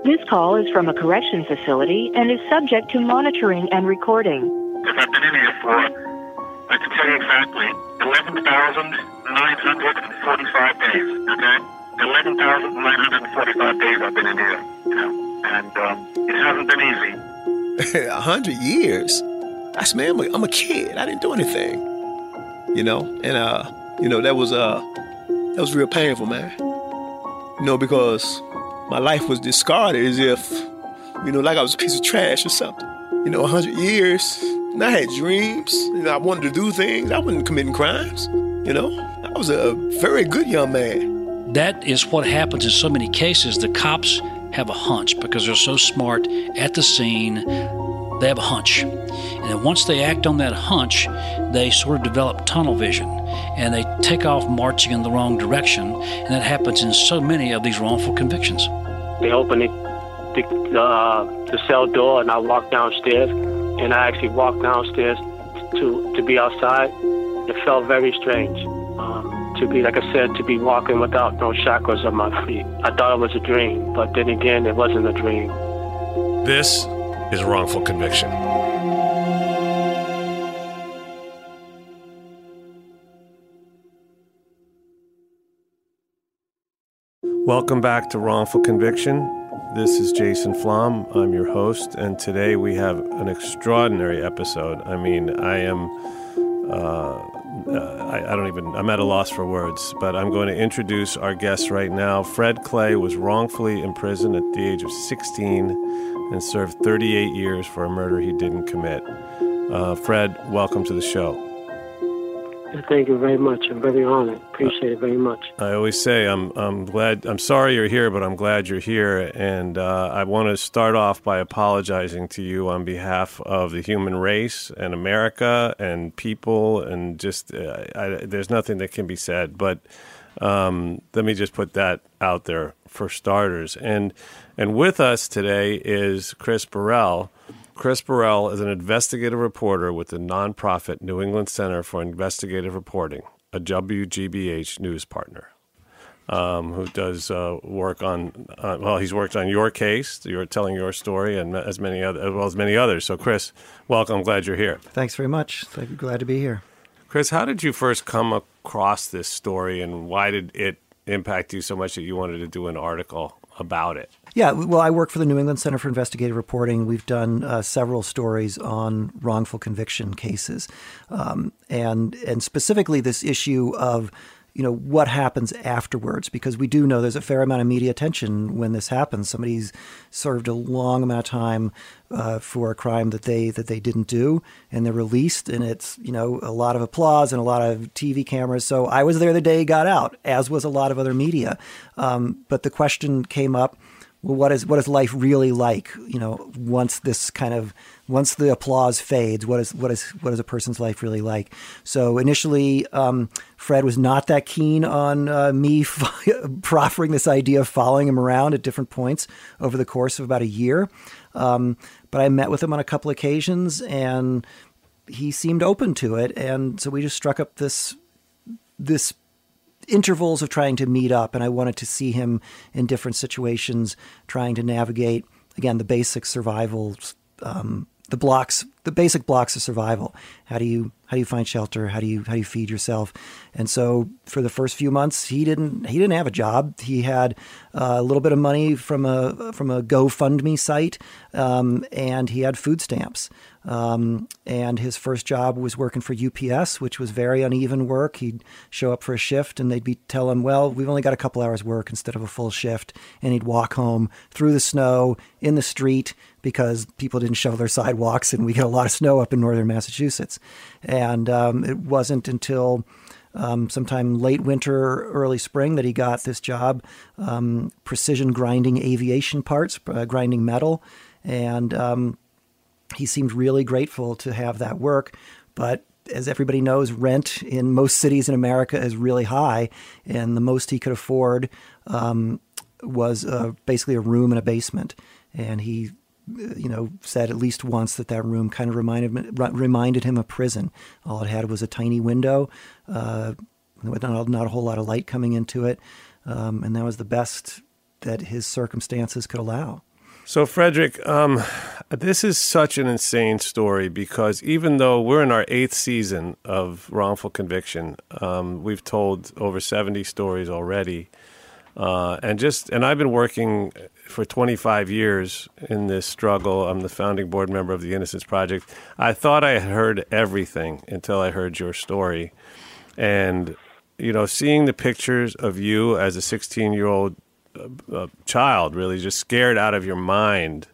This call is from a correction facility and is subject to monitoring and recording. Because I've been in here for, I can tell you exactly, 11,945 days, okay? 11,945 days I've been in here, and it hasn't been easy. 100 years? That's, man, I'm a kid. I didn't do anything, and that was real painful, man. Because my life was discarded as if, like I was a piece of trash or something. 100 years, and I had dreams, I wanted to do things. I wasn't committing crimes, I was a very good young man. That is what happens in so many cases. The cops have a hunch because they're so smart at the scene. They have a hunch. And then once they act on that hunch, they sort of develop tunnel vision and they take off marching in the wrong direction. And that happens in so many of these wrongful convictions. They opened the cell door and I walked downstairs, and I actually walked downstairs to be outside. It felt very strange to be, like I said, to be walking without no shackles on my feet. I thought it was a dream, but then again, it wasn't a dream. This is Wrongful Conviction. Welcome back to Wrongful Conviction. This is Jason Flom. I'm your host, and today we have an extraordinary episode. I mean, I'm at a loss for words, but I'm going to introduce our guest right now. Fred Clay was wrongfully imprisoned at the age of 16 and served 38 years for a murder he didn't commit. Fred, welcome to the show. Thank you very much. I'm very honored. Appreciate it very much. I always say I'm glad. I'm sorry you're here, but I'm glad you're here. And I want to start off by apologizing to you on behalf of the human race and America and people. And just there's nothing that can be said. But let me just put that out there for starters. And with us today is Chris Burrell. Chris Burrell is an investigative reporter with the nonprofit New England Center for Investigative Reporting, a WGBH news partner, who does work on, he's worked on your case, you're telling your story, and as many others. So, Chris, welcome. I'm glad you're here. Thanks very much. Glad to be here. Chris, how did you first come across this story, and why did it impact you so much that you wanted to do an article about it? Yeah, well, I work for the New England Center for Investigative Reporting. We've done several stories on wrongful conviction cases, and specifically this issue of, what happens afterwards, because we do know there's a fair amount of media attention when this happens. Somebody's served a long amount of time for a crime that they didn't do, and they're released, and it's, a lot of applause and a lot of TV cameras. So I was there the day he got out, as was a lot of other media. But the question came up, well, what is life really like? Once the applause fades, what is a person's life really like? So initially, Fred was not that keen on me proffering this idea of following him around at different points over the course of about a year. But I met with him on a couple occasions, and he seemed open to it, and so we just struck up this intervals of trying to meet up, and I wanted to see him in different situations, trying to navigate, again, the basic survival, the basic blocks of survival. How do you find shelter? How do you feed yourself? And so for the first few months, he didn't have a job. He had a little bit of money from a GoFundMe site, and he had food stamps. And his first job was working for UPS, which was very uneven work. He'd show up for a shift and they'd tell him, well, we've only got a couple hours work instead of a full shift. And he'd walk home through the snow in the street because people didn't shovel their sidewalks, and we get a lot of snow up in northern Massachusetts. And it wasn't until sometime late winter, early spring that he got this job, precision grinding aviation parts, grinding metal. And he seemed really grateful to have that work. But as everybody knows, rent in most cities in America is really high. And the most he could afford was basically a room and a basement. And he said at least once that room kind of reminded him of prison. All it had was a tiny window, with not a whole lot of light coming into it. And that was the best that his circumstances could allow. So, Frederick, this is such an insane story because even though we're in our 8th season of wrongful conviction, we've told over 70 stories already. And I've been working for 25 years in this struggle. I'm the founding board member of the Innocence Project. I thought I had heard everything until I heard your story. And, you know, seeing the pictures of you as a 16-year-old child, really just scared out of your mind,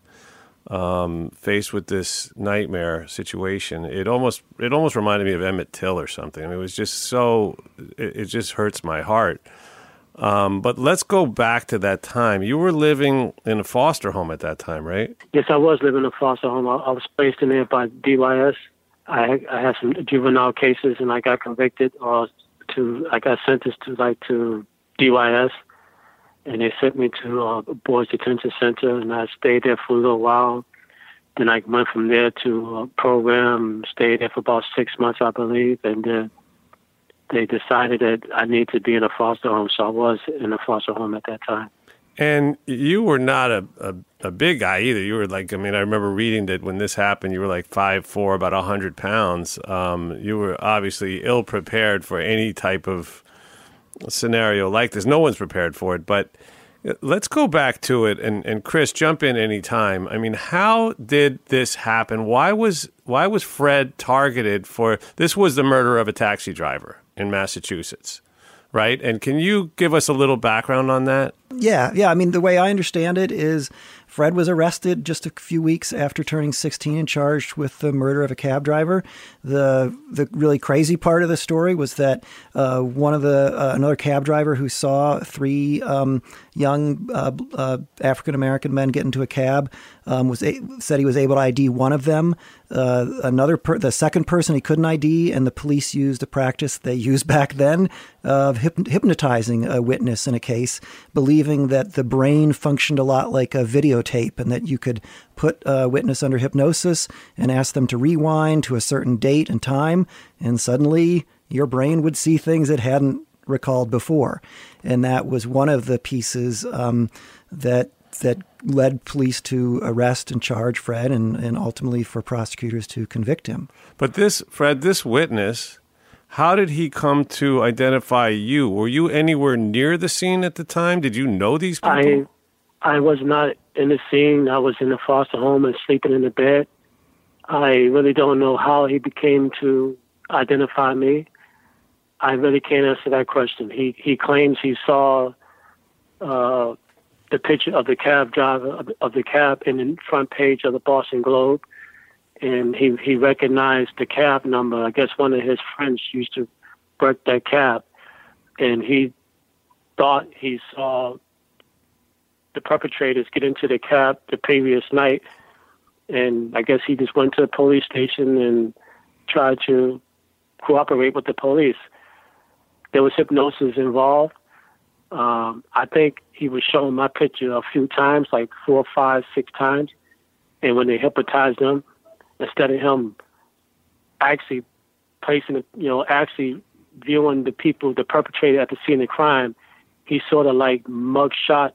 faced with this nightmare situation, it almost reminded me of Emmett Till or something. I mean, it was just it just hurts my heart. But let's go back to that time. You were living in a foster home at that time, right? Yes, I was living in a foster home. I was placed in there by DYS. I had some juvenile cases, and I got convicted, I got sentenced to DYS. And they sent me to a boys detention center, and I stayed there for a little while. Then I went from there to a program, stayed there for about 6 months, I believe, and then they decided that I needed to be in a foster home, so I was in a foster home at that time. And you were not a big guy either. You were like, I mean, I remember reading that when this happened, you were like 5'4", about 100 pounds. You were obviously ill-prepared for any type of scenario like this. No one's prepared for it, but let's go back to it. And Chris, jump in any time. I mean, how did this happen? Why was Fred targeted for? This was the murder of a taxi driver in Massachusetts, right? And can you give us a little background on that? Yeah. I mean, the way I understand it is Fred was arrested just a few weeks after turning 16 and charged with the murder of a cab driver. The really crazy part of the story was that another cab driver who saw 3 young African-American men get into a cab said he was able to ID one of them. The second person he couldn't ID, and the police used a practice they used back then of hypnotizing a witness in a case, believing that the brain functioned a lot like a videotape and that you could put a witness under hypnosis and ask them to rewind to a certain date and time, and suddenly your brain would see things it hadn't recalled before. And that was one of the pieces that led police to arrest and charge Fred and ultimately for prosecutors to convict him. But this witness, how did he come to identify you? Were you anywhere near the scene at the time? Did you know these people? I was not in the scene. I was in the foster home and sleeping in the bed. I really don't know how he became to identify me. I really can't answer that question. He claims he saw the picture of the cab driver of the cab in the front page of the Boston Globe, and he recognized the cab number. I guess one of his friends used to work that cab, and he thought he saw the perpetrators get into the cab the previous night, and I guess he just went to the police station and tried to cooperate with the police. There was hypnosis involved. I think he was showing my picture a few times, like 4, 5, 6 times. And when they hypnotized him, instead of him actually actually viewing the people, the perpetrator at the scene of crime, he sort of like mugshot,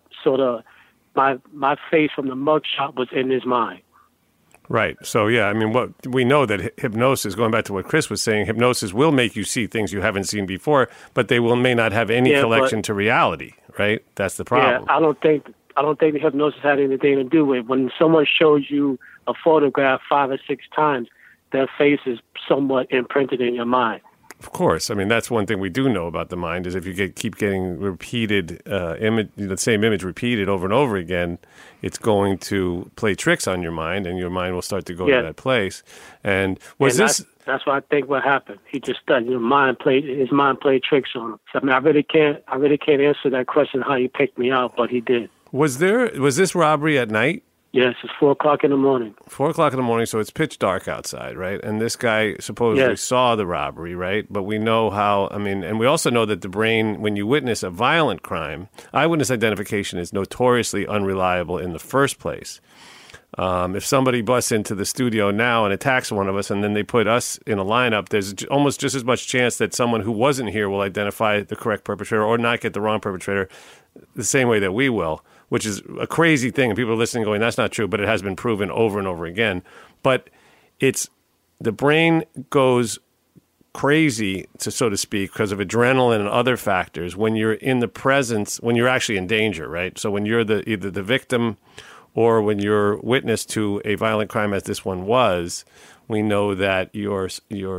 my face from the mugshot was in his mind. Right. So, yeah, I mean, what we know that hypnosis, going back to what Chris was saying, hypnosis will make you see things you haven't seen before, but they may not have any connection to reality, right? That's the problem. Yeah, I don't think the hypnosis had anything to do with it. When someone shows you a photograph 5 or 6 times, their face is somewhat imprinted in your mind. Of course. I mean, that's one thing we do know about the mind is if you keep getting repeated the same image repeated over and over again, it's going to play tricks on your mind, and your mind will start to go to that place. And that's what I think what happened. He just his mind played tricks on him. So, I mean, I really can't answer that question how he picked me out, but he did. Was this robbery at night? Yes, it's 4 o'clock in the morning. 4 o'clock in the morning, so it's pitch dark outside, right? And this guy supposedly saw the robbery, right? But we know and we also know that the brain, when you witness a violent crime, eyewitness identification is notoriously unreliable in the first place. If somebody busts into the studio now and attacks one of us and then they put us in a lineup, there's almost just as much chance that someone who wasn't here will identify the correct perpetrator or not get the wrong perpetrator the same way that we will. which is a crazy thing. And people are listening going, that's not true, but it has been proven over and over again. But the brain goes crazy, so to speak, because of adrenaline and other factors when you're in the presence, when you're actually in danger, right? So when you're either the victim or when you're witness to a violent crime as this one was, we know that your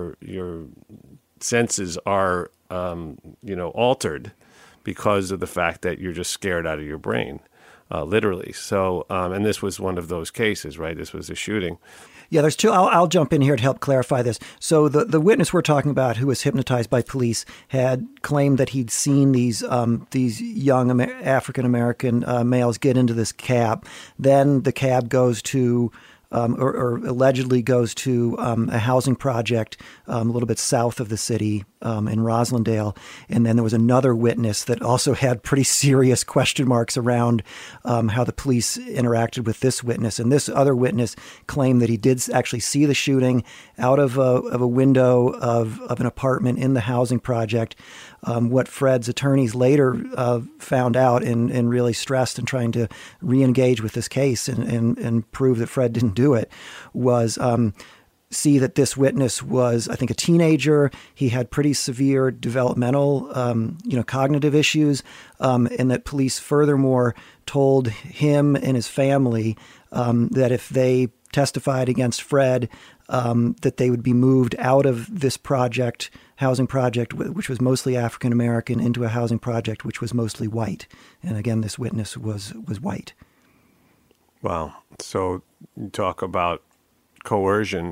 senses are altered because of the fact that you're just scared out of your brain, literally. So, and this was one of those cases, right? This was a shooting. Yeah, there's two. I'll jump in here to help clarify this. So the witness we're talking about, who was hypnotized by police, had claimed that he'd seen these young African American males get into this cab. Then the cab goes to or allegedly goes to a housing project a little bit south of the city in Roslindale. And then there was another witness that also had pretty serious question marks around how the police interacted with this witness. And this other witness claimed that he did actually see the shooting out of a window of an apartment in the housing project. What Fred's attorneys later found out and really stressed in trying to re-engage with this case and prove that Fred didn't do it was see that this witness was, I think, a teenager. He had pretty severe developmental, cognitive issues, and that police furthermore told him and his family that if they testified against Fred, that they would be moved out of this housing project, which was mostly African American, into a housing project which was mostly white. And again, this witness was white. Wow. So you talk about coercion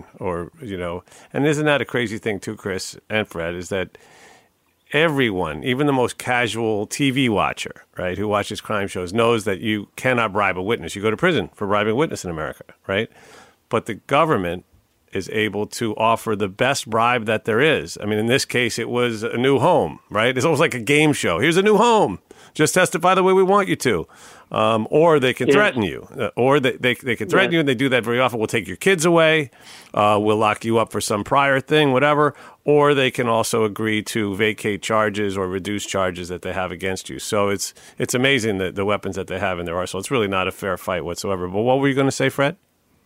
and isn't that a crazy thing too, Chris and Fred, is that everyone, even the most casual TV watcher, right, who watches crime shows, knows that you cannot bribe a witness. You go to prison for bribing a witness in America, right? But the government is able to offer the best bribe that there is. I mean, in this case, it was a new home, right? It's almost like a game show. Here's a new home. Just testify the way we want you to. Or they can threaten you. Or they can threaten you, and they do that very often. We'll take your kids away. We'll lock you up for some prior thing, whatever. Or they can also agree to vacate charges or reduce charges that they have against you. So it's amazing the weapons that they have in their arsenal. It's really not a fair fight whatsoever. But what were you going to say, Fred?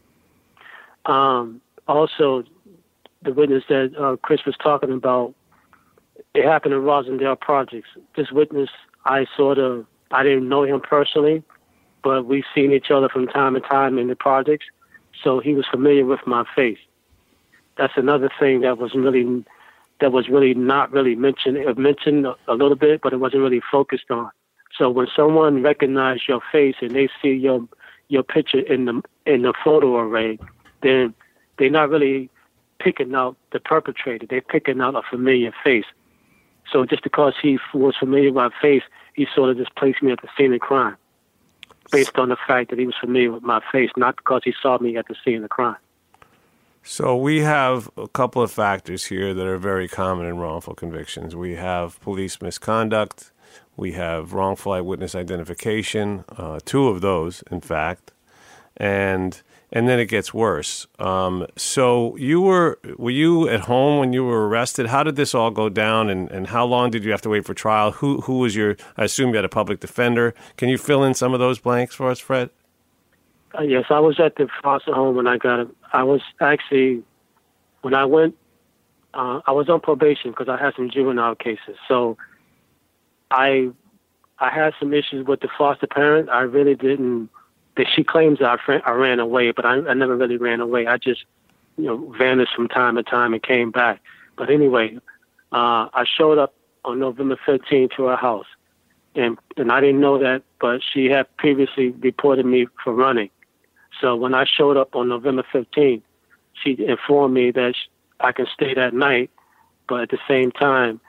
Also, the witness that Chris was talking about, it happened in Rosendale Projects. This witness, I didn't know him personally, but we've seen each other from time to time in the projects, so he was familiar with my face. That's another thing that was really not really mentioned a little bit, but it wasn't really focused on. So when someone recognizes your face and they see your picture in the photo array, then they're not really picking out the perpetrator. They're picking out a familiar face. So just because he was familiar with my face, he sort of just placed me at the scene of crime based on the fact that he was familiar with my face, not because he saw me at the scene of the crime. So we have a couple of factors here that are very common in wrongful convictions. We have police misconduct. We have wrongful eyewitness identification, two of those, in fact. And then it gets worse. So were you at home when you were arrested? How did this all go down, and how long did you have to wait for trial? Who was I assume you had a public defender. Can you fill in some of those blanks for us, Fred? Yes, I was at the foster home when I got it. I was actually, when I went, I was on probation because I had some juvenile cases. So I had some issues with the foster parent. I really didn't. She claims that I ran away, but I never really ran away. I just, vanished from time to time and came back. But anyway, I showed up on November 15th to her house, and I didn't know that, but she had previously reported me for running. So when I showed up on November 15th, she informed me that I can stay that night, but at the same time,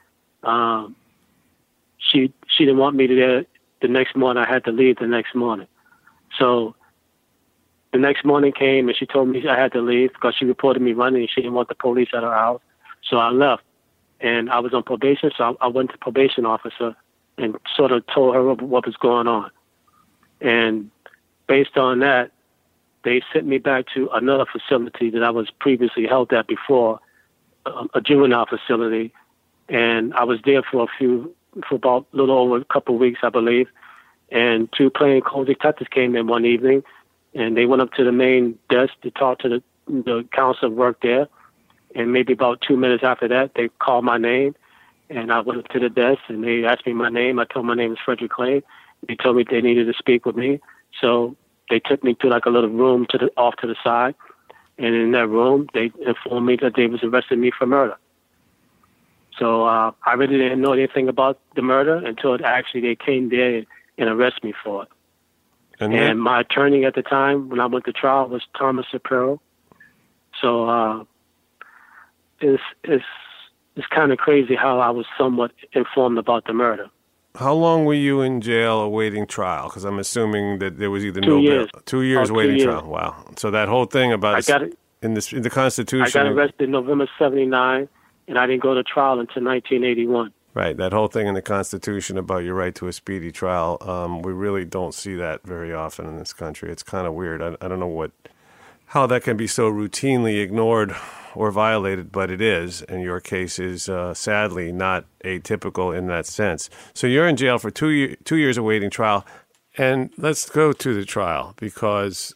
she didn't want me there the next morning. I had to leave the next morning. So the next morning came and she told me I had to leave because she reported me running and she didn't want the police at her house. So I left, and I was on probation. So I went to the probation officer and sort of told her what was going on. And based on that, they sent me back to another facility that I was previously held at before, a juvenile facility. And I was there for about a little over a couple of weeks, I believe. And two plainclothes detectives came in one evening, and they went up to the main desk to talk to the counsel work there. And maybe about 2 minutes after that, they called my name, and I went up to the desk, and they asked me my name. I told my name is Frederick Clay. They told me they needed to speak with me. So they took me to like a little room off to the side. And in that room, they informed me that they was arresting me for murder. So I really didn't know anything about the murder until they came there and arrested me for it. And my attorney at the time, when I went to trial, was Thomas Shapiro. So it's kind of crazy how I was somewhat informed about the murder. How long were you in jail awaiting trial? Because I'm assuming that there was either 2 years. 2 years waiting trial. Wow. So that whole thing about in the Constitution. I got arrested in November '79, and I didn't go to trial until 1981. Right. That whole thing in the Constitution about your right to a speedy trial. We really don't see that very often in this country. It's kind of weird. I don't know how that can be so routinely ignored or violated, but it is, and your case is sadly not atypical in that sense. So you're in jail for 2 years awaiting trial, and let's go to the trial because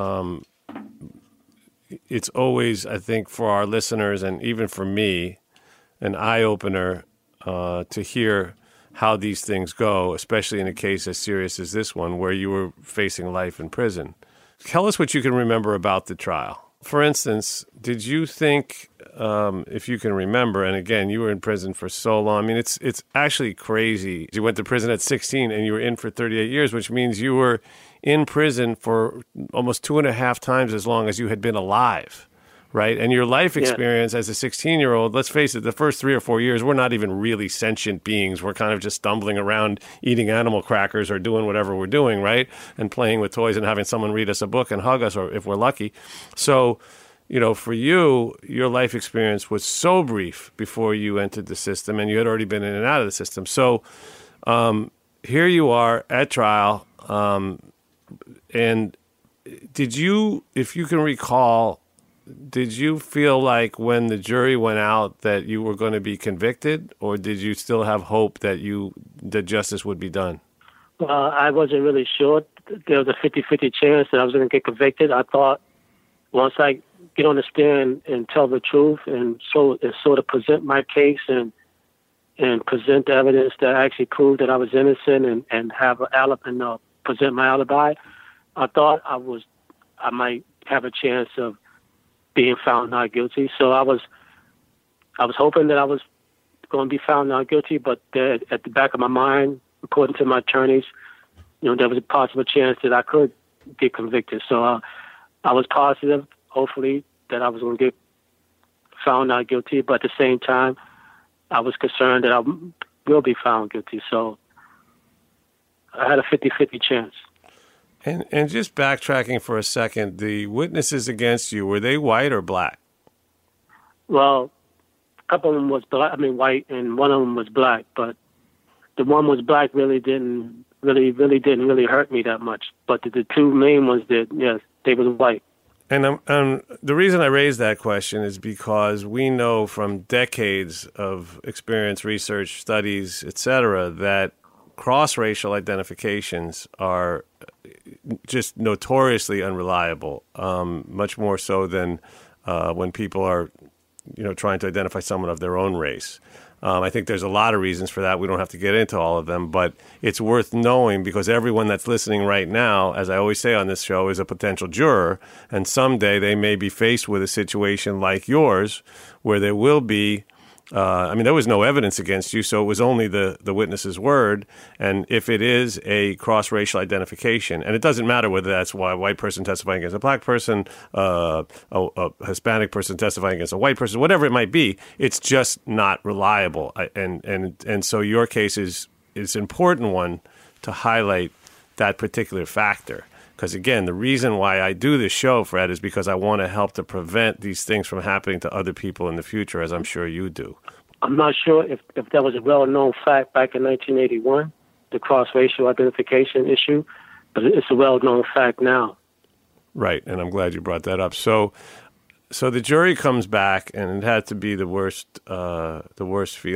it's always, I think, for our listeners and even for me, an eye-opener to hear how these things go, especially in a case as serious as this one where you were facing life in prison. Tell us what you can remember about the trial. For instance, did you think, if you can remember, and again, you were in prison for so long. I mean, it's actually crazy. You went to prison at 16 and you were in for 38 years, which means you were in prison for almost 2.5 times as long as you had been alive, right? And your life experience as a 16-year-old, let's face it, the first 3 or 4 years, we're not even really sentient beings. We're kind of just stumbling around eating animal crackers or doing whatever we're doing, right? And playing with toys and having someone read us a book and hug us, or if we're lucky. So, for you, your life experience was so brief before you entered the system, and you had already been in and out of the system. So here you are at trial, and did you, if you can recall, did you feel like when the jury went out that you were going to be convicted, or did you still have hope that justice would be done? I wasn't really sure. There was a 50-50 chance that I was going to get convicted. I thought once I get on the stand and tell the truth and sort of present my case and present the evidence that actually proved that I was innocent and have an alibi and present my alibi, I thought I might have a chance of being found not guilty. So I was hoping that I was going to be found not guilty, but at the back of my mind, according to my attorneys, there was a possible chance that I could get convicted. So I was positive, hopefully, that I was going to get found not guilty, but at the same time, I was concerned that I will be found guilty. So I had a 50-50 chance. And just backtracking for a second, the witnesses against you, were they white or black? Well, a couple of them was white, and one of them was black. But the one was black really didn't hurt me that much. But the two main ones did. Yes, they were white. And the reason I raise that question is because we know from decades of experience, research, studies, etc., that cross-racial identifications are just notoriously unreliable, much more so than when people are, trying to identify someone of their own race. I think there's a lot of reasons for that. We don't have to get into all of them, but it's worth knowing because everyone that's listening right now, as I always say on this show, is a potential juror, and someday they may be faced with a situation like yours where there will be there was no evidence against you, so it was only the witness's word. And if it is a cross-racial identification, and it doesn't matter whether that's a white person testifying against a black person, a Hispanic person testifying against a white person, whatever it might be, it's just not reliable. And so your case is an important one to highlight that particular factor. Because, again, the reason why I do this show, Fred, is because I want to help to prevent these things from happening to other people in the future, as I'm sure you do. I'm not sure if that was a well-known fact back in 1981, the cross-racial identification issue, but it's a well-known fact now. Right, and I'm glad you brought that up. So the jury comes back, and it had to be the worst feeling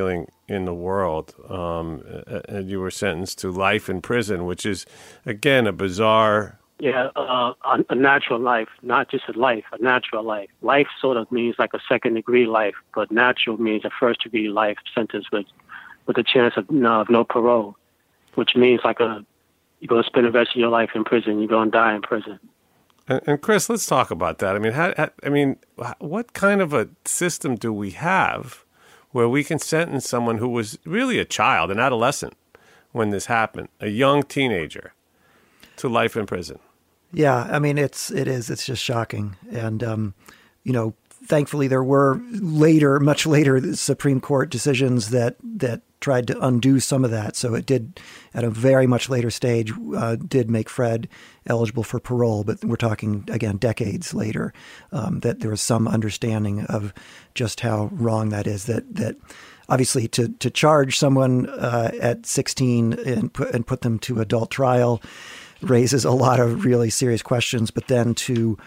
in the world, and you were sentenced to life in prison, which is, again, a bizarre... Yeah, a natural life, not just a life, a natural life. Life sort of means like a second-degree life, but natural means a first-degree life sentence with a chance of no parole, which means like you're going to spend the rest of your life in prison. You're going to die in prison. And Chris, let's talk about that. I mean, what kind of a system do we have where we can sentence someone who was really a child, an adolescent, when this happened, a young teenager, to life in prison? Yeah, I mean, it's just shocking. And, thankfully there were much later Supreme Court decisions that tried to undo some of that. So it did, at a very much later stage, did make Fred eligible for parole. But we're talking, again, decades later, that there was some understanding of just how wrong that is. That obviously to charge someone at 16 and put them to adult trial raises a lot of really serious questions. But then to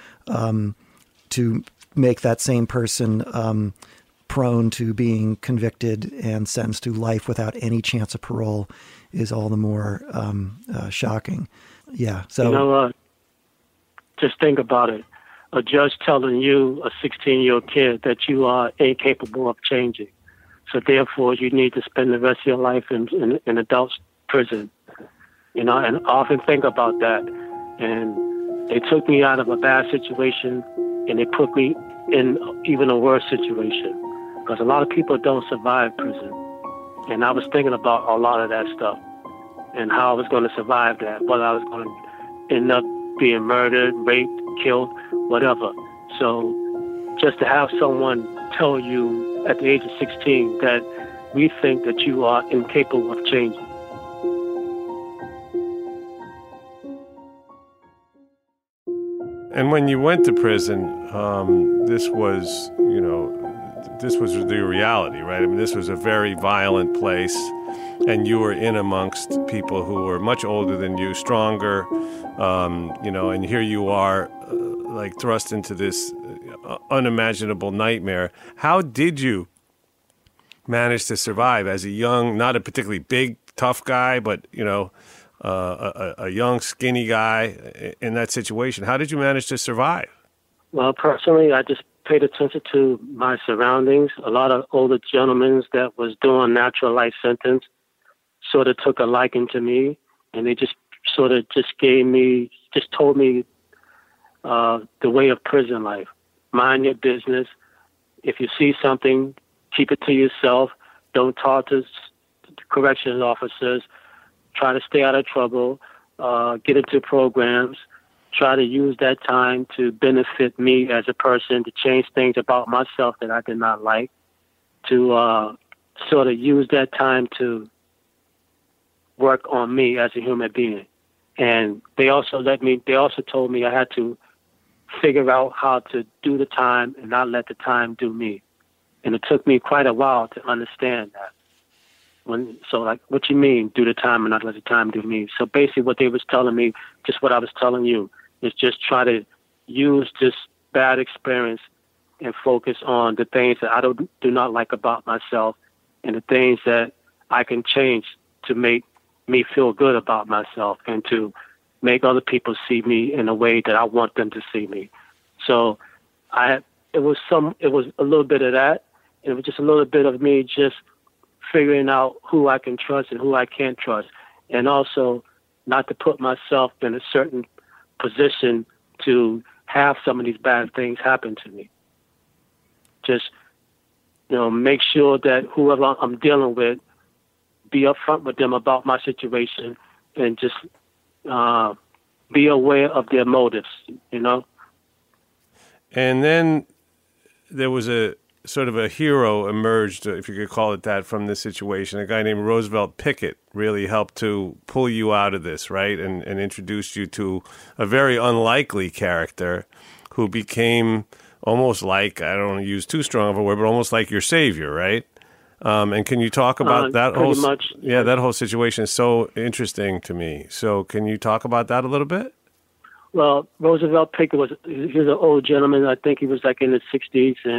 make that same person prone to being convicted and sentenced to life without any chance of parole is all the more shocking. Yeah. So just think about it. A judge telling you, a 16-year-old kid, that you are incapable of changing. So therefore, you need to spend the rest of your life in adult prison. And I often think about that. And they took me out of a bad situation, and they put me in even a worse situation. Because a lot of people don't survive prison. And I was thinking about a lot of that stuff and how I was going to survive that, whether I was going to end up being murdered, raped, killed, whatever. So just to have someone tell you at the age of 16 that we think that you are incapable of changing. And when you went to prison, this was the reality, right? I mean, this was a very violent place, and you were in amongst people who were much older than you, stronger, and here you are, thrust into this unimaginable nightmare. How did you manage to survive as a young, not a particularly big, tough guy, but, a young, skinny guy in that situation? How did you manage to survive? Well, personally, I just paid attention to my surroundings. A lot of older gentlemen that was doing natural life sentence sort of took a liking to me, and they just sort of just told me the way of prison life. Mind your business. If you see something, keep it to yourself. Don't talk to corrections officers. Try to stay out of trouble. Get into programs. Try to use that time to benefit me as a person, to change things about myself that I did not like, to sort of use that time to work on me as a human being. And they also told me I had to figure out how to do the time and not let the time do me. And it took me quite a while to understand that. What you mean, do the time and not let the time do me? So basically what they was telling me, just what I was telling you, is just try to use this bad experience and focus on the things that I do not like about myself and the things that I can change to make me feel good about myself and to make other people see me in a way that I want them to see me. So it was a little bit of that. And it was just a little bit of me just figuring out who I can trust and who I can't trust. And also not to put myself in a certain position to have some of these bad things happen to me. Just, make sure that whoever I'm dealing with, be upfront with them about my situation and just be aware of their motives, And then there was a sort of a hero emerged, if you could call it that, from this situation. A guy named Roosevelt Pickett really helped to pull you out of this, right? And introduced you to a very unlikely character who became almost like, I don't want to use too strong of a word, but almost like your savior, right? And can you talk about that whole? Much. Yeah, that whole situation is so interesting to me. So can you talk about that a little bit? Well, Roosevelt Pickett he was an old gentleman. I think he was like in his 60s, and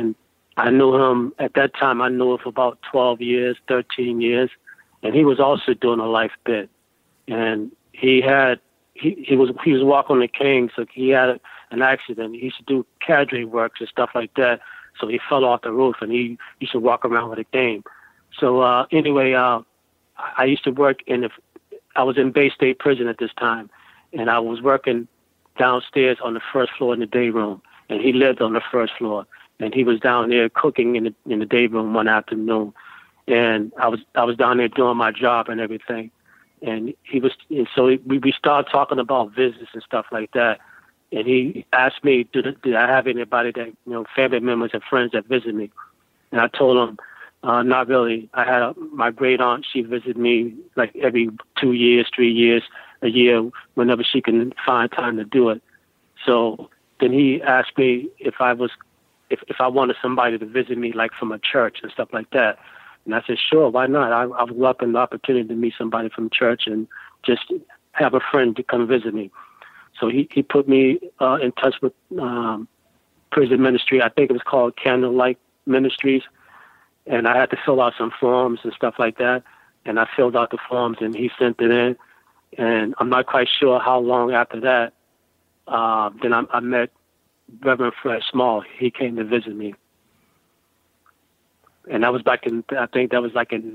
I knew him at that time. I knew him for about 12 years, 13 years, and he was also doing a life bid. And he was walking on the cane, so he had an accident. He used to do cadre works and stuff like that. So he fell off the roof, and he used to walk around with a cane. So anyway, I used to work I was in Bay State Prison at this time, and I was working downstairs on the first floor in the day room, and he lived on the first floor, and he was down there cooking in the day room one afternoon, and I was down there doing my job and everything, and so we started talking about business and stuff like that, and he asked me, did I have anybody that, family members and friends that visit me, and I told him, not really. I had my great aunt. She visited me like every 2 years, 3 years, a year, whenever she can find time to do it. So then he asked me if I wanted somebody to visit me, like from a church and stuff like that. And I said, sure, why not? I would welcome the opportunity to meet somebody from church and just have a friend to come visit me. So he put me in touch with prison ministry. I think it was called Candlelight Ministries. And I had to fill out some forms and stuff like that. And I filled out the forms, and he sent it in. And I'm not quite sure how long after that. Then I met Reverend Fred Small. He came to visit me. And that was back in, I think that was like in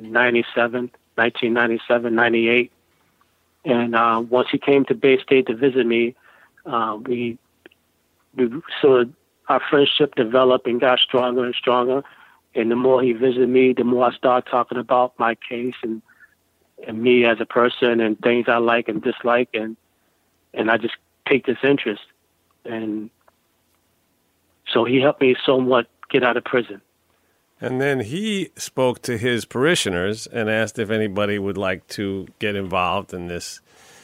1997, 98. And once he came to Bay State to visit me, we sort of, our friendship developed and got stronger and stronger. And the more he visited me, the more I started talking about my case and me as a person and things I like and dislike. And I just take this interest. And so he helped me somewhat get out of prison. And then he spoke to his parishioners and asked if anybody would like to get involved in this,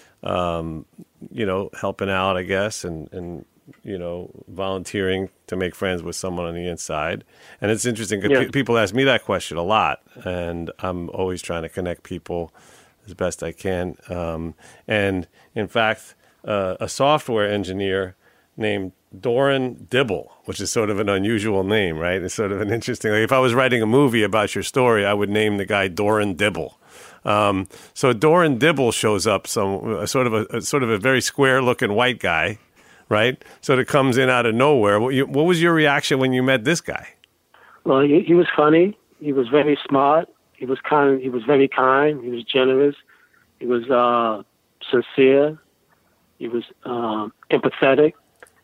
helping out, I guess, and volunteering to make friends with someone on the inside. And it's interesting because people ask me that question a lot, and I'm always trying to connect people as best I can. And in fact, a software engineer named Doran Dibble, which is sort of an unusual name, right? It's sort of an interesting, like if I was writing a movie about your story, I would name the guy Doran Dibble. So Doran Dibble shows up, sort of a very square-looking white guy, right? So it comes in out of nowhere. What was your reaction when you met this guy? Well, he was funny. He was very smart. He was kind. He was very kind. He was generous. He was sincere. He was empathetic.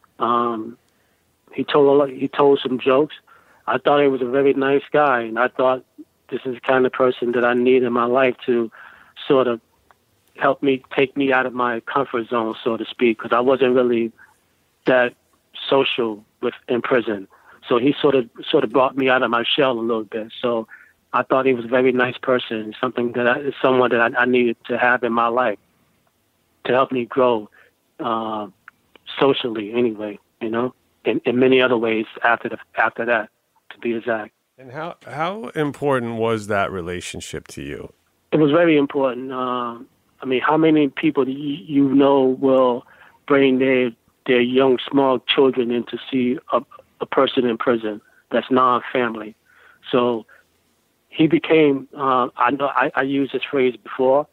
He told some jokes. I thought he was a very nice guy, and I thought this is the kind of person that I need in my life to sort of help me, take me out of my comfort zone, so to speak, because I wasn't really that social in prison. So he sort of brought me out of my shell a little bit. So I thought he was a very nice person, someone that I needed to have in my life to help me grow socially anyway, in many other ways after that, to be exact. And how important was that relationship to you? It was very important. How many people do you know will bring their young, small children in to see a person in prison that's non-family? So he became, I used this phrase before,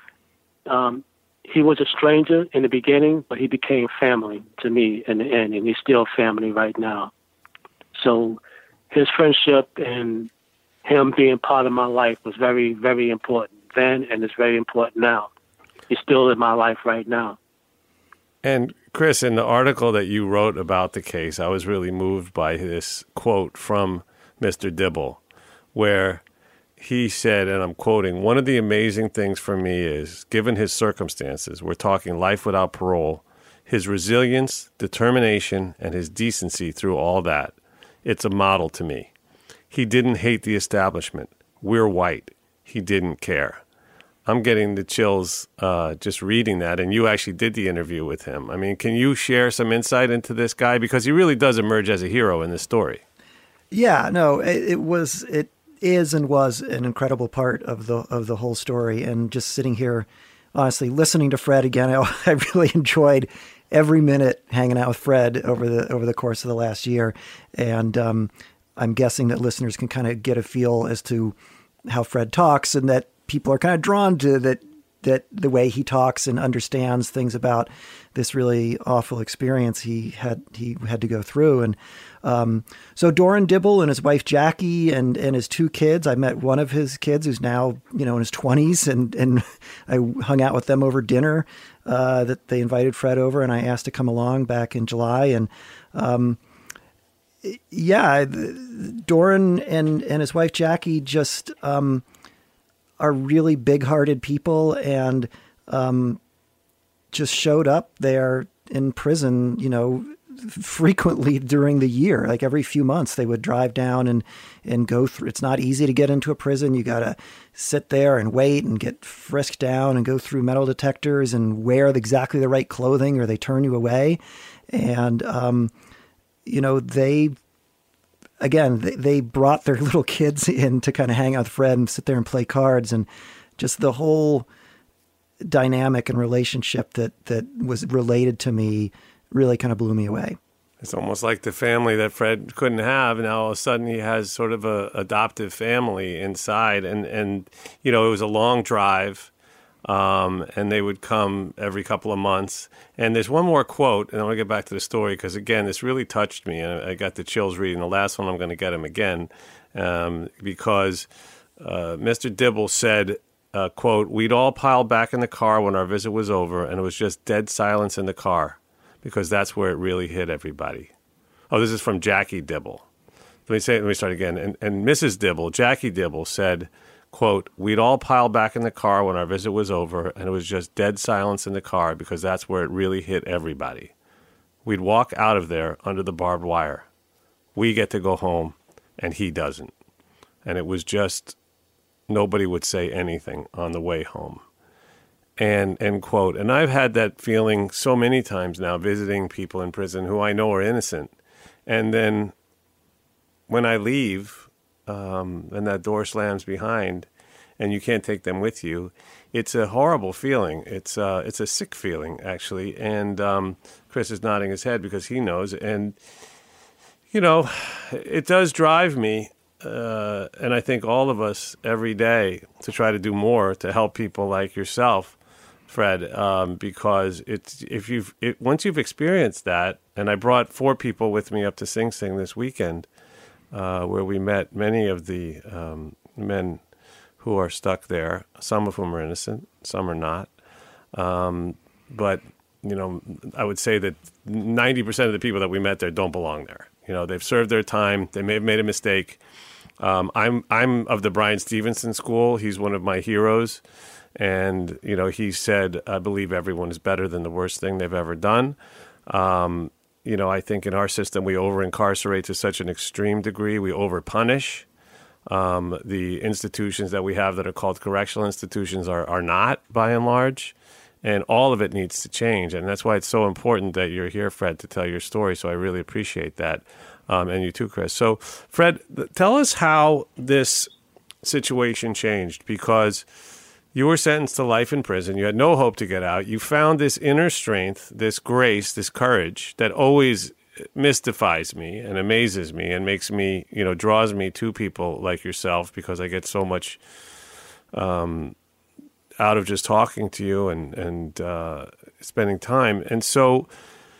he was a stranger in the beginning, but he became family to me in the end, and he's still family right now. So his friendship and him being part of my life was very, very important then, and it's very important now. He's still in my life right now. And Chris, in the article that you wrote about the case, I was really moved by this quote from Mr. Dibble, where he said, and I'm quoting, "One of the amazing things for me is, given his circumstances, we're talking life without parole, his resilience, determination, and his decency through all that. It's a model to me. He didn't hate the establishment. We're white. He didn't care." I'm getting the chills just reading that, and you actually did the interview with him. I mean, can you share some insight into this guy? Because he really does emerge as a hero in this story. Yeah, no, it is and was an incredible part of the whole story. And just sitting here, honestly, listening to Fred again, I really enjoyed every minute hanging out with Fred over the course of the last year. And I'm guessing that listeners can kind of get a feel as to how Fred talks, and that people are kind of drawn to that the way he talks and understands things about this really awful experience he had to go through. And so Doran Dibble and his wife Jackie and his two kids, I met one of his kids who's now, in his 20s, and I hung out with them over dinner that they invited Fred over, and I asked to come along back in July. And Doran and his wife Jackie just are really big-hearted people, and just showed up there in prison, frequently during the year. Like every few months they would drive down and go through. It's not easy to get into a prison. You got to sit there and wait and get frisked down and go through metal detectors and wear exactly the right clothing or they turn you away. And, they brought their little kids in to kind of hang out with Fred and sit there and play cards, and just the whole dynamic and relationship that was related to me really kind of blew me away. It's almost like the family that Fred couldn't have, and now all of a sudden he has sort of a adoptive family inside, and it was a long drive. And they would come every couple of months. And there's one more quote, and I want to get back to the story because, again, this really touched me. And I got the chills reading the last one. I'm going to get him again because Mr. Dibble said, quote, "We'd all piled back in the car when our visit was over, and it was just dead silence in the car because that's where it really hit everybody." Oh, this is from Jackie Dibble. Let me start again. And Mrs. Dibble, Jackie Dibble, said, quote, "We'd all piled back in the car when our visit was over, and it was just dead silence in the car because that's where it really hit everybody. We'd walk out of there under the barbed wire. We get to go home, and he doesn't. And it was just, nobody would say anything on the way home." And end quote. And I've had that feeling so many times now visiting people in prison who I know are innocent. And then when I leave, and that door slams behind, and you can't take them with you, it's a horrible feeling. It's a sick feeling, actually. And Chris is nodding his head because he knows. And, it does drive me, and I think all of us every day, to try to do more to help people like yourself, Fred, because once you've experienced that, and I brought 4 people with me up to Sing Sing this weekend, where we met many of the men who are stuck there, some of whom are innocent, some are not. But, I would say that 90% of the people that we met there don't belong there. They've served their time. They may have made a mistake. I'm of the Brian Stevenson school. He's one of my heroes. And, he said, "I believe everyone is better than the worst thing they've ever done." I think in our system we over-incarcerate to such an extreme degree. We over-punish. The institutions that we have that are called correctional institutions are not, by and large. And all of it needs to change. And that's why it's so important that you're here, Fred, to tell your story. So I really appreciate that. And you too, Chris. So, Fred, tell us how this situation changed, because you were sentenced to life in prison. You had no hope to get out. You found this inner strength, this grace, this courage that always mystifies me and amazes me and makes me, draws me to people like yourself, because I get so much out of just talking to you and spending time. And so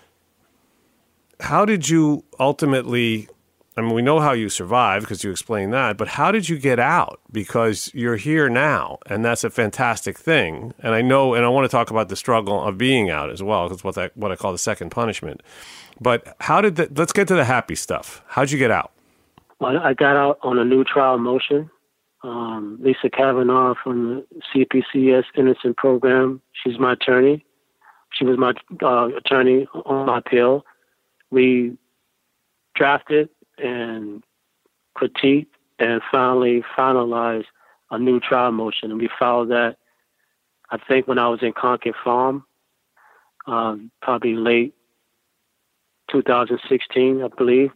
how did you ultimately, we know how you survived because you explained that, but how did you get out? Because you're here now, and that's a fantastic thing. And I know, and I want to talk about the struggle of being out as well, because what I call the second punishment. But let's get to the happy stuff. How'd you get out? Well, I got out on a new trial motion. Lisa Kavanaugh from the CPCS Innocent Program, she's my attorney. She was my attorney on my appeal. We drafted and critiqued and finally finalized a new trial motion. And we filed that, I think, when I was in Concord Farm, probably late 2016, I believe.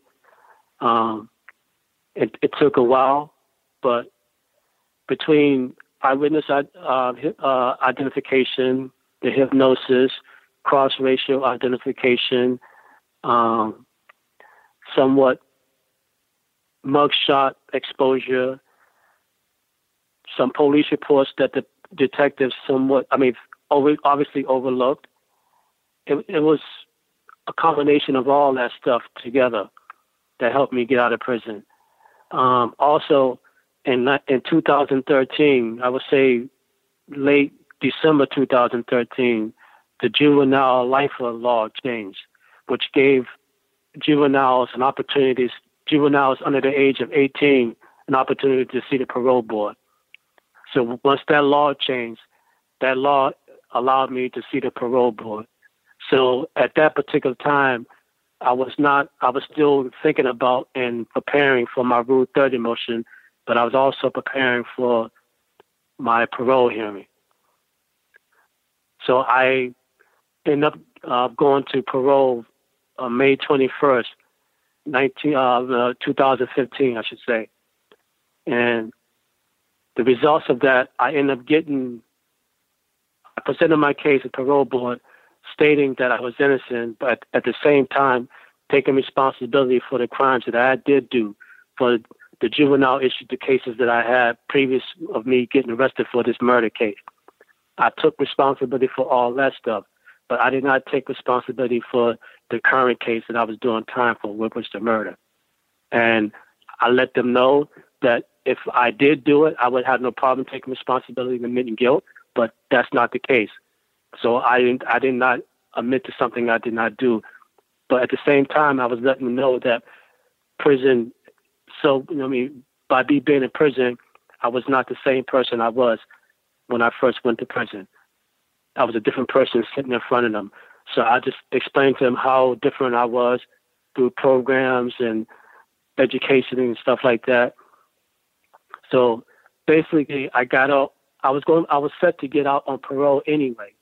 It took a while, but between eyewitness identification, the hypnosis, cross-racial identification, somewhat mugshot exposure, some police reports that the detectives obviously overlooked. It was a combination of all that stuff together that helped me get out of prison. Also, in 2013, I would say late December 2013, the juvenile lifer law changed, which gave juveniles under the age of 18 an opportunity to see the parole board. So once that law changed, that law allowed me to see the parole board. So at that particular time, I was still thinking about and preparing for my Rule 30 motion, but I was also preparing for my parole hearing. So I ended up going to parole on May 21st, 2015, I should say. And the results of that, I presented my case at parole board stating that I was innocent, but at the same time taking responsibility for the crimes that I did do, for the juvenile issue, the cases that I had previous of me getting arrested for this murder case. I took responsibility for all that stuff, but I did not take responsibility for the current case that I was doing time for, which was the murder. And I let them know that if I did do it, I would have no problem taking responsibility and admitting guilt, but that's not the case. So I did not admit to something I did not do. But at the same time, I was letting them know that prison, by me being in prison, I was not the same person I was when I first went to prison. I was a different person sitting in front of them. So I just explained to them how different I was through programs and education and stuff like that. So basically, I got out. I was set to get out on parole anyway.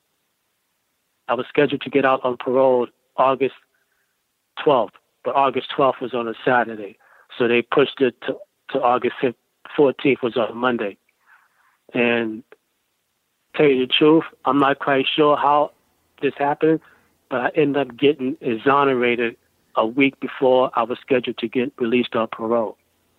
I was scheduled to get out on parole August 12th, but August 12th was on a Saturday. So they pushed it to August 14th, was on Monday. And tell you the truth, I'm not quite sure how this happened, but I ended up getting exonerated a week before I was scheduled to get released on parole.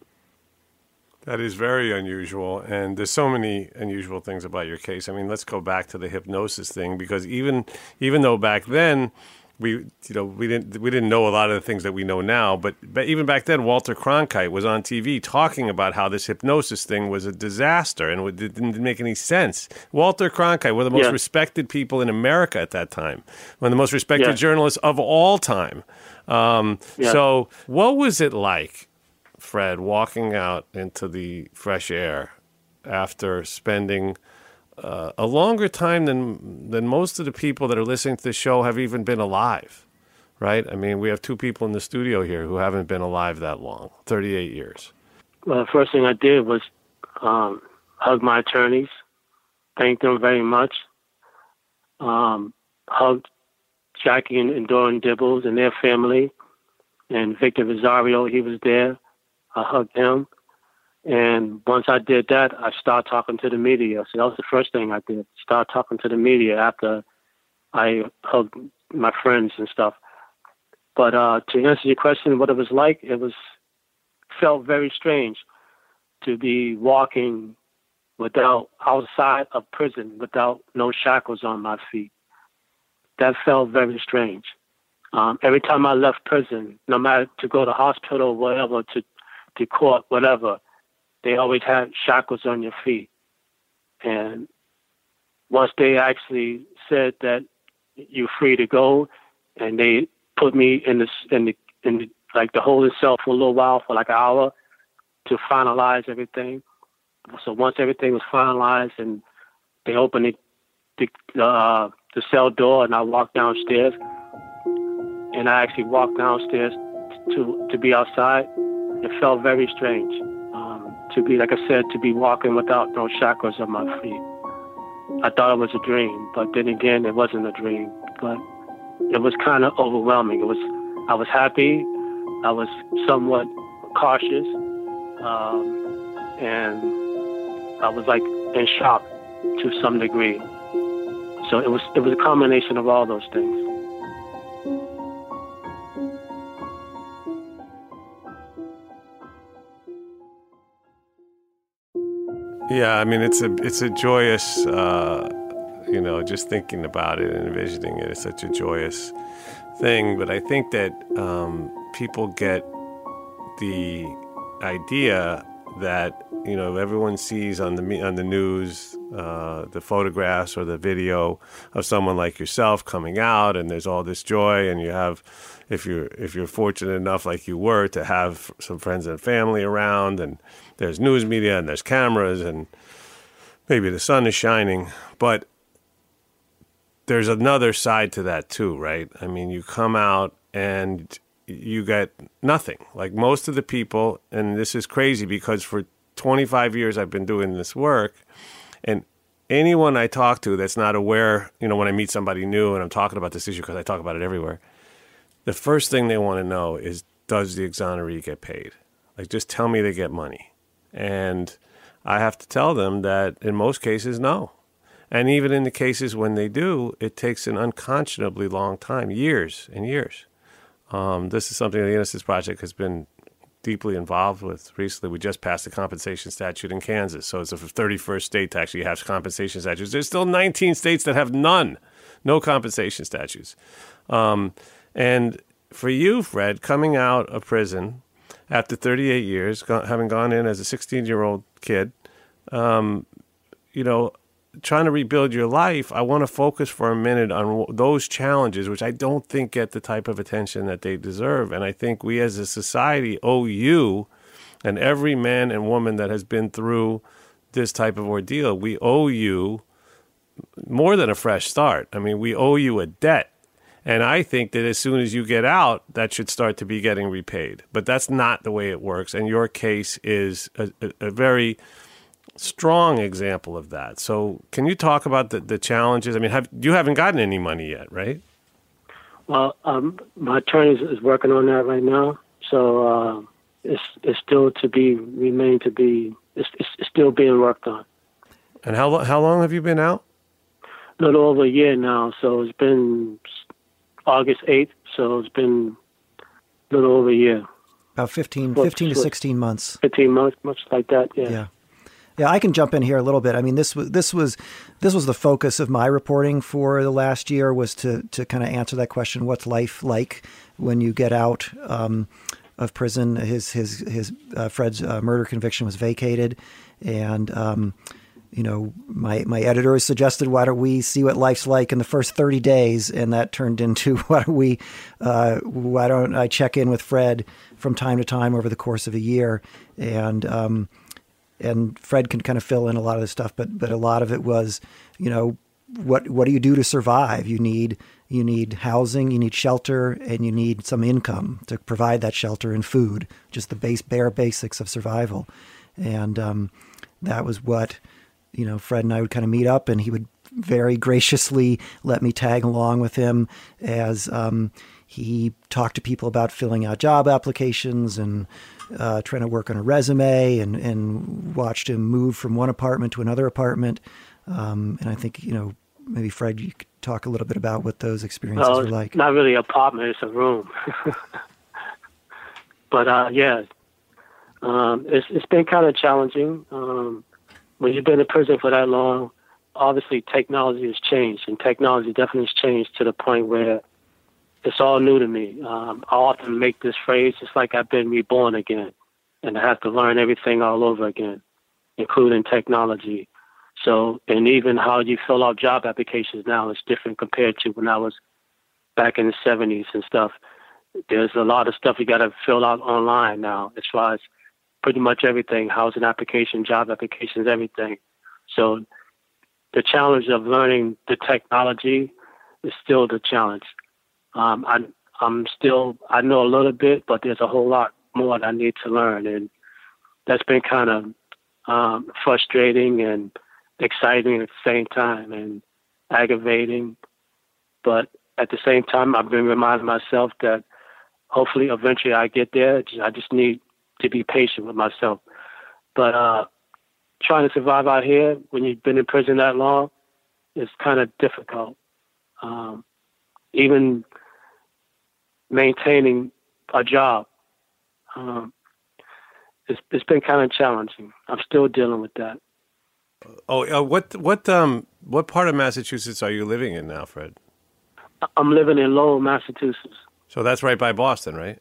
That is very unusual, and there's so many unusual things about your case. I mean, let's go back to the hypnosis thing, because even though back then we didn't know a lot of the things that we know now, but even back then Walter Cronkite was on TV talking about how this hypnosis thing was a disaster and it didn't make any sense. Walter Cronkite, one of the most respected people in America at that time, one of the most respected journalists of all time. So what was it like, Fred, walking out into the fresh air after spending a longer time than most of the people that are listening to the show have even been alive, right? I mean, we have two people in the studio here who haven't been alive that long, 38 years. Well, the first thing I did was hug my attorneys, thank them very much, hugged Jackie and Doran Dibbles and their family, and Victor Rosario, he was there. I hugged him. And once I did that, I started talking to the media. So that was the first thing I did, start talking to the media after I hugged my friends and stuff. But to answer your question, what it was like, felt very strange to be walking outside of prison without no shackles on my feet. That felt very strange. Every time I left prison, no matter to go to hospital, whatever, to court, whatever, they always had shackles on your feet. And once they actually said that you're free to go, and they put me in the holding cell for a little while, for like an hour, to finalize everything. So once everything was finalized and they opened the cell door, and I walked downstairs, and I actually walked downstairs to be outside, it felt very strange. To be, like I said, to be walking without no shackles on my feet. I thought it was a dream, but then again, it wasn't a dream. But it was kind of overwhelming. I was happy. I was somewhat cautious, and I was like in shock to some degree. So it was a combination of all those things. Yeah, I mean, it's a joyous, just thinking about it and envisioning it is such a joyous thing. But I think that people get the idea that, everyone sees on the news the photographs or the video of someone like yourself coming out, and there's all this joy, and you have, if you're fortunate enough like you were to have some friends and family around, and there's news media and there's cameras and maybe the sun is shining, but there's another side to that too, right? I mean, you come out and you get nothing. Like most of the people, and this is crazy because for 25 years I've been doing this work, and anyone I talk to that's not aware, when I meet somebody new and I'm talking about this issue, because I talk about it everywhere, the first thing they want to know is, does the exoneree get paid? Like, just tell me they get money. And I have to tell them that in most cases, no. And even in the cases when they do, it takes an unconscionably long time, years and years. This is something that the Innocence Project has been deeply involved with recently. We just passed a compensation statute in Kansas. So it's the 31st state to actually have compensation statutes. There's still 19 states that have no compensation statutes. And for you, Fred, coming out of prison after 38 years, having gone in as a 16-year-old kid, trying to rebuild your life, I want to focus for a minute on those challenges, which I don't think get the type of attention that they deserve. And I think we as a society owe you and every man and woman that has been through this type of ordeal, we owe you more than a fresh start. I mean, we owe you a debt. And I think that as soon as you get out, that should start to be getting repaid. But that's not the way it works. And your case is a very strong example of that. So can you talk about the challenges? I mean, you haven't gotten any money yet, right? Well, my attorney is working on that right now. So it's still it's still being worked on. And how long have you been out? A little over a year now. So it's been August 8th, so it's been a little over a year. About 15 to 16 months. 15 months, much like that, yeah. Yeah, I can jump in here a little bit. I mean, this was the focus of my reporting for the last year, was to kind of answer that question: what's life like when you get out of prison? His Fred's murder conviction was vacated, and my editor suggested, why don't we see what life's like in the first 30 days? And that turned into, why don't I check in with Fred from time to time over the course of a year? And Fred can kind of fill in a lot of this stuff, but a lot of it was, what do you do to survive? You need housing, you need shelter, and you need some income to provide that shelter and food, just the bare basics of survival. And that was what, Fred and I would kind of meet up, and he would very graciously let me tag along with him as he talked to people about filling out job applications and trying to work on a resume, and watched him move from one apartment to another apartment. And I think, maybe Fred, you could talk a little bit about what those experiences were like. Not really an apartment, it's a room. But it's been kind of challenging. When you've been in prison for that long, obviously technology has changed, and technology definitely has changed to the point where it's all new to me. I often make this phrase, it's like I've been reborn again, and I have to learn everything all over again, including technology. So, and even how you fill out job applications now is different compared to when I was back in the 70s and stuff. There's a lot of stuff you got to fill out online now, as far as pretty much everything, housing application, job applications, everything. So the challenge of learning the technology is still the challenge. I know a little bit, but there's a whole lot more that I need to learn. And that's been kind of frustrating and exciting at the same time, and aggravating. But at the same time, I've been reminding myself that hopefully eventually I get there. I just need to be patient with myself. But trying to survive out here when you've been in prison that long is kind of difficult. Even maintaining a job, it's been kind of challenging. I'm still dealing with that. what part of Massachusetts are you living in now, Fred? I'm living in Lowell, Massachusetts. So that's right by Boston, right?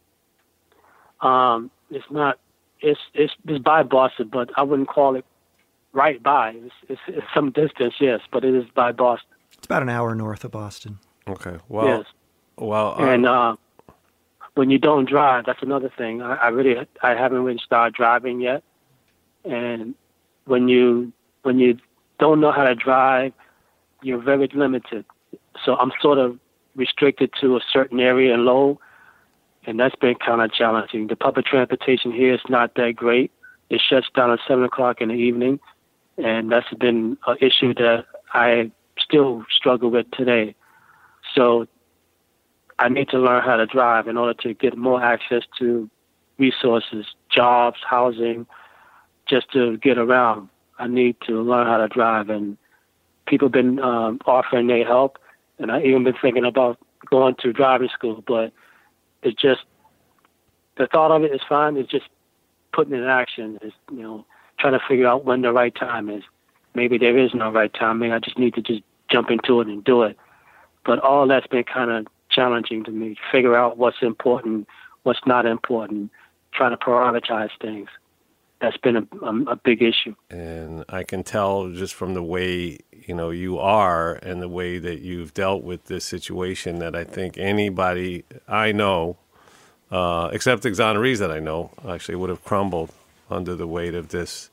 It's not. It's by Boston, but I wouldn't call it right by. It's some distance, yes, but it is by Boston. It's about an hour north of Boston. Okay. Well. Yes. Well. And when you don't drive, that's another thing. I haven't really started driving yet. And when you don't know how to drive, you're very limited. So I'm sort of restricted to a certain area in Lowell, and that's been kind of challenging. The public transportation here is not that great. It shuts down at 7 o'clock in the evening, and that's been an issue that I still struggle with today. So I need to learn how to drive in order to get more access to resources, jobs, housing, just to get around. I need to learn how to drive, and people have been offering their help, and I even been thinking about going to driving school, but it's just, the thought of it is fine. It's just putting it in action, is, trying to figure out when the right time is. Maybe there is no right time. Maybe I just need to just jump into it and do it. But all that's been kind of challenging to me, figure out what's important, what's not important, trying to prioritize things. That's been a big issue. And I can tell just from the way, you are and the way that you've dealt with this situation that I think anybody I know, except exonerees that I know, actually would have crumbled under the weight of this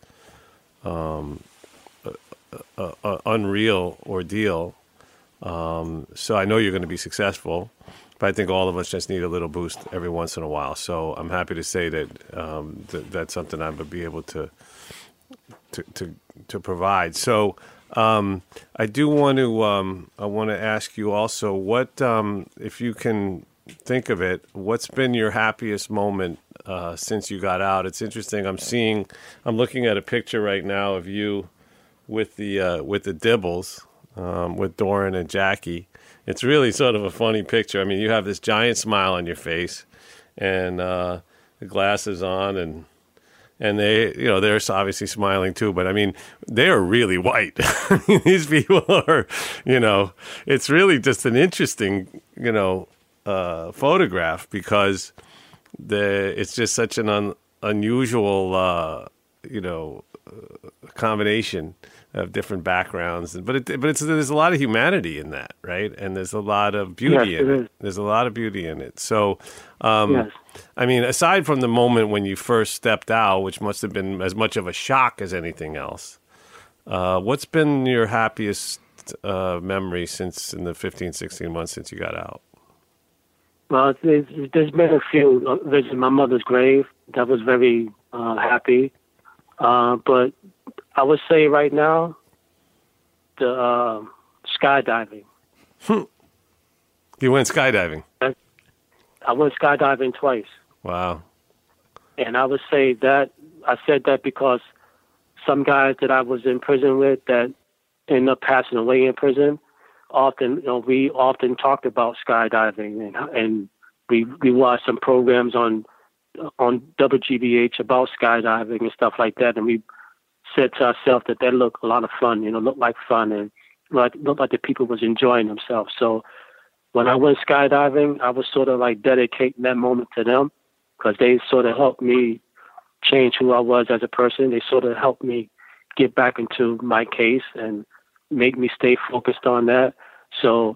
unreal ordeal. So I know you're going to be successful, but I think all of us just need a little boost every once in a while. So I'm happy to say that that's something I would be able to provide. So I do want to I ask you also, what if you can think of it, what's been your happiest moment since you got out? It's interesting. I'm looking at a picture right now of you with the Dibbles. With Doran and Jackie. It's really sort of a funny picture. I mean, you have this giant smile on your face and the glasses on, and they, they're obviously smiling too, but I mean, they're really white. These people are, it's really just an interesting, photograph, because it's just such an unusual, combination of different backgrounds, but there's a lot of humanity in that, right? And there's a lot of beauty in it. There's a lot of beauty in it. So, yes. I mean, aside from the moment when you first stepped out, which must have been as much of a shock as anything else, what's been your happiest memory since in the 15, 16 months since you got out? Well, there's been a few. Visiting my mother's grave, that was very happy. But I would say right now, the skydiving. You went skydiving? I went skydiving twice. Wow. And I would say that, I said that because some guys that I was in prison with that ended up passing away in prison, we often talked about skydiving, and we watched some programs on WGBH about skydiving and stuff like that, and we said to ourselves that looked a lot of fun, looked like fun, and looked like the people was enjoying themselves. So when I went skydiving, I was sort of like dedicating that moment to them, because they sort of helped me change who I was as a person. They sort of helped me get back into my case and make me stay focused on that. So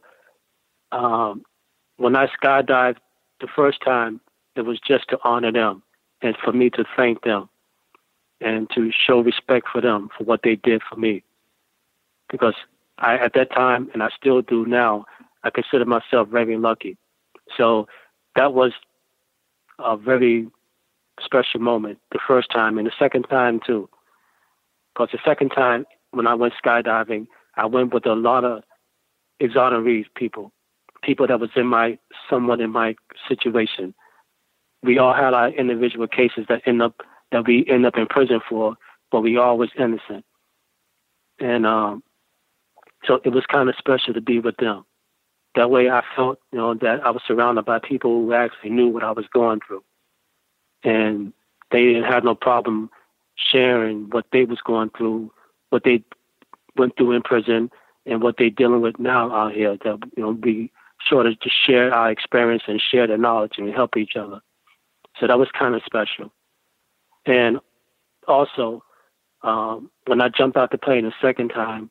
when I skydived the first time, it was just to honor them and for me to thank them and to show respect for them for what they did for me. Because at that time, and I still do now, I consider myself very lucky. So that was a very special moment the first time, and the second time too. Because the second time when I went skydiving, I went with a lot of exonerees people that was somewhat in my situation. We all had our individual cases that we end up in prison for, but we all was innocent. And so it was kind of special to be with them. That way I felt, that I was surrounded by people who actually knew what I was going through. And they didn't have no problem sharing what they was going through what they went through in prison and what they're dealing with now out here, to be sure to share our experience and share the knowledge and help each other. So that was kind of special. And also, when I jumped out the plane the second time,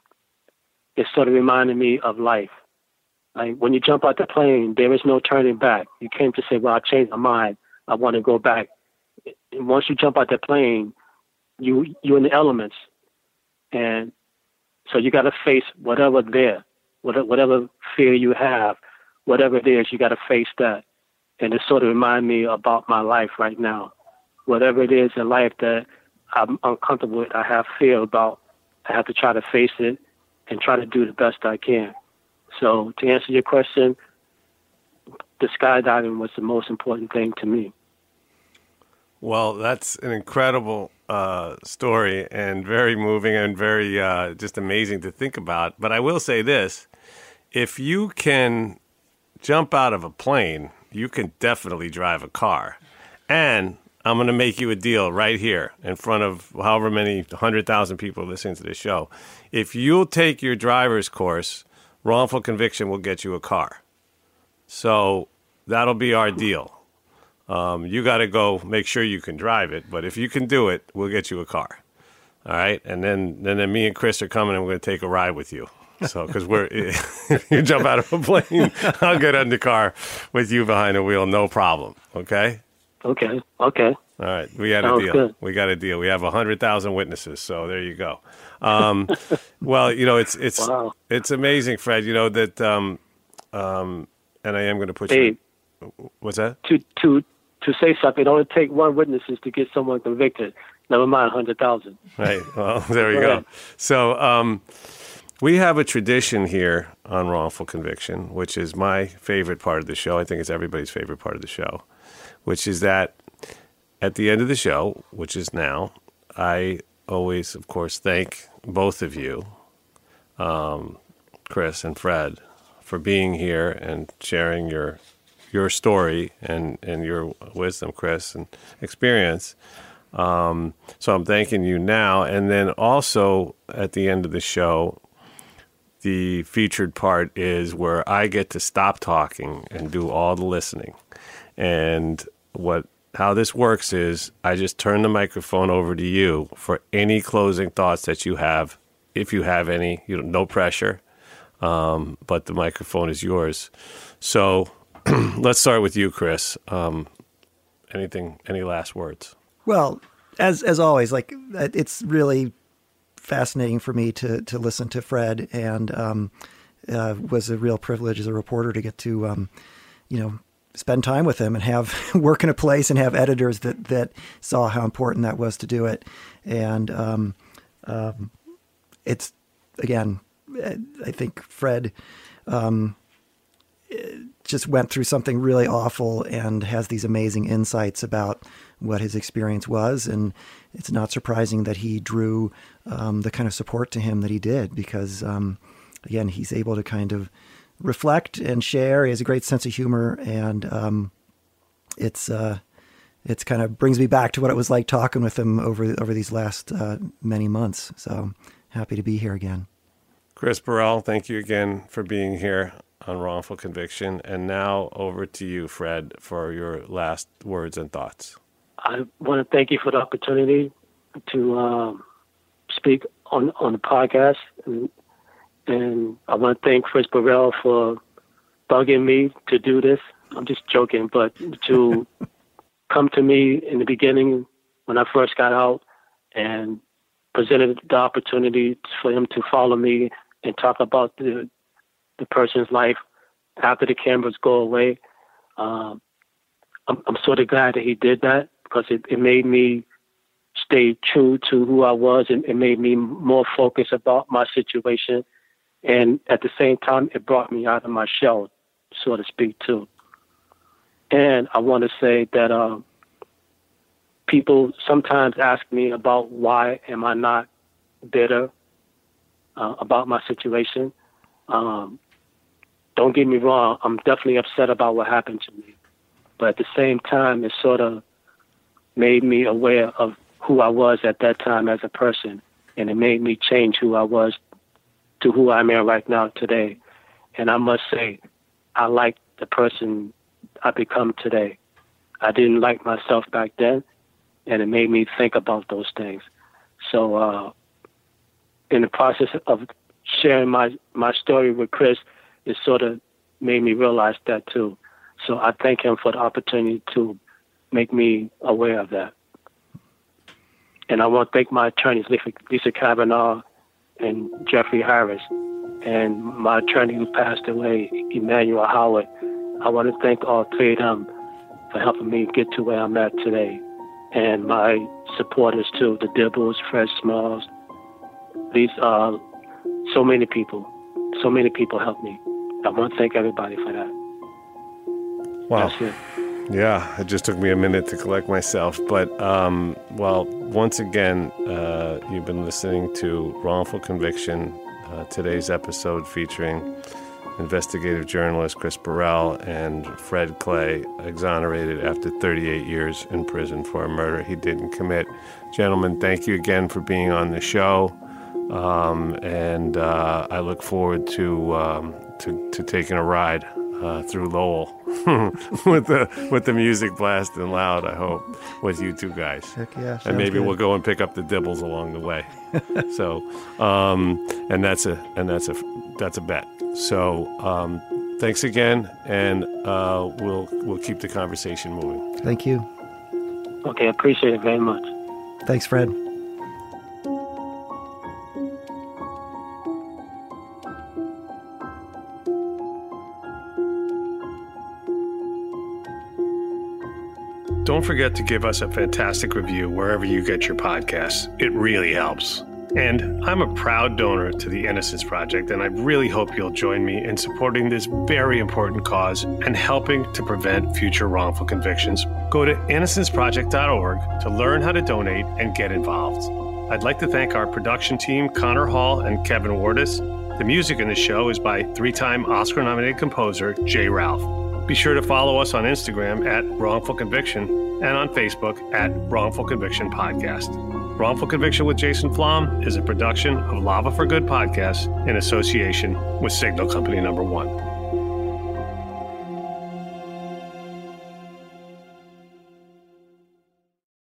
it sort of reminded me of life. Like when you jump out the plane, there is no turning back. You came to say, well, I changed my mind. I want to go back. And once you jump out the plane, you're in the elements. And so you got to face whatever there, whatever fear you have, whatever it is, you got to face that. And it sort of reminds me about my life right now. Whatever it is in life that I'm uncomfortable with, I have fear about, I have to try to face it and try to do the best I can. So to answer your question, the skydiving was the most important thing to me. Well, that's an incredible story and very moving and very just amazing to think about. But I will say this, if you can jump out of a plane, you can definitely drive a car. And I'm going to make you a deal right here in front of however many 100,000 people listening to this show. If you'll take your driver's course, wrongful conviction will get you a car. So that'll be our deal. You got to go make sure you can drive it, but if you can do it, we'll get you a car. All right? And then me and Chris are coming and we're going to take a ride with you. So, because if you jump out of a plane, I'll get in the car with you behind the wheel, no problem. Okay? Okay. All right. We got a deal. Good. We got a deal. We have 100,000 witnesses. So there you go. Well, Wow. it's amazing, Fred, that, and I am going to put Dave, you. What's that? To say something, it only take one witness to get someone convicted. Never mind 100,000. Right. Well, there you go. So we have a tradition here on wrongful conviction, which is my favorite part of the show. I think it's everybody's favorite part of the show, which is that at the end of the show, which is now, I always, of course, thank both of you, Chris and Fred, for being here and sharing your story and your wisdom, Chris, and experience. So I'm thanking you now. And then also at the end of the show, the featured part is where I get to stop talking and do all the listening. And how this works is I just turn the microphone over to you for any closing thoughts that you have, if you have any. No pressure, but the microphone is yours. So let's start with you, Chris. Any last words? Well, as always, like it's really fascinating for me to listen to Fred, and was a real privilege as a reporter to get to spend time with him and have work in a place and have editors that saw how important that was to do it. And it's, again, I think Fred just went through something really awful and has these amazing insights about what his experience was. And it's not surprising that he drew the kind of support to him that he did, because, again, he's able to kind of reflect and share. He has a great sense of humor, and it's kind of brings me back to what it was like talking with him over these last many months. So happy to be here again. Chris Burrell, thank you again for being here on Wrongful Conviction. And now over to you, Fred, for your last words and thoughts. I want to thank you for the opportunity to speak on the podcast. And I want to thank Chris Burrell for bugging me to do this. I'm just joking, but to come to me in the beginning when I first got out and presented the opportunity for him to follow me and talk about the person's life after the cameras go away. I'm sort of glad that he did that, because it made me stay true to who I was, and it made me more focused about my situation. And at the same time, it brought me out of my shell, so to speak, too. And I want to say that people sometimes ask me about why am I not bitter about my situation. Don't get me wrong, I'm definitely upset about what happened to me. But at the same time, it sort of made me aware of who I was at that time as a person. and it made me change who I was to who I'm in right now today. And I must say, I like the person I become today. I didn't like myself back then, and it made me think about those things. So in the process of sharing my story with Chris, it sort of made me realize that too. So I thank him for the opportunity to make me aware of that. And I want to thank my attorneys, Lisa Kavanaugh and Jeffrey Harris, and my attorney who passed away, Emmanuel Howard. I want to thank all three of them for helping me get to where I'm at today. And my supporters too, the Dibbles, Fred Smalls. These are so many people helped me. I want to thank everybody for that. Wow. That's it. Yeah, it just took me a minute to collect myself. But, well, once again, you've been listening to Wrongful Conviction, today's episode featuring investigative journalist Chris Burrell and Fred Clay, exonerated after 38 years in prison for a murder he didn't commit. Gentlemen, thank you again for being on the show. And I look forward to taking a ride through Lowell with the music blasting loud, I hope, with you two guys. Heck yeah, and maybe good. we'll go and pick up the Dibbles along the way. So, and that's a bet. So, thanks again, and we'll keep the conversation moving. Thank you. Okay, I appreciate it very much. Thanks, Fred. Don't forget to give us a fantastic review wherever you get your podcasts. It really helps. And I'm a proud donor to the Innocence Project, and I really hope you'll join me in supporting this very important cause and helping to prevent future wrongful convictions. Go to innocenceproject.org to learn how to donate and get involved. I'd like to thank our production team, Connor Hall and Kevin Wardis. The music in the show is by three-time Oscar-nominated composer Jay Ralph. Be sure to follow us on Instagram at Wrongful Conviction and on Facebook at Wrongful Conviction Podcast. Wrongful Conviction with Jason Flom is a production of Lava for Good Podcast in association with Signal Company No. 1.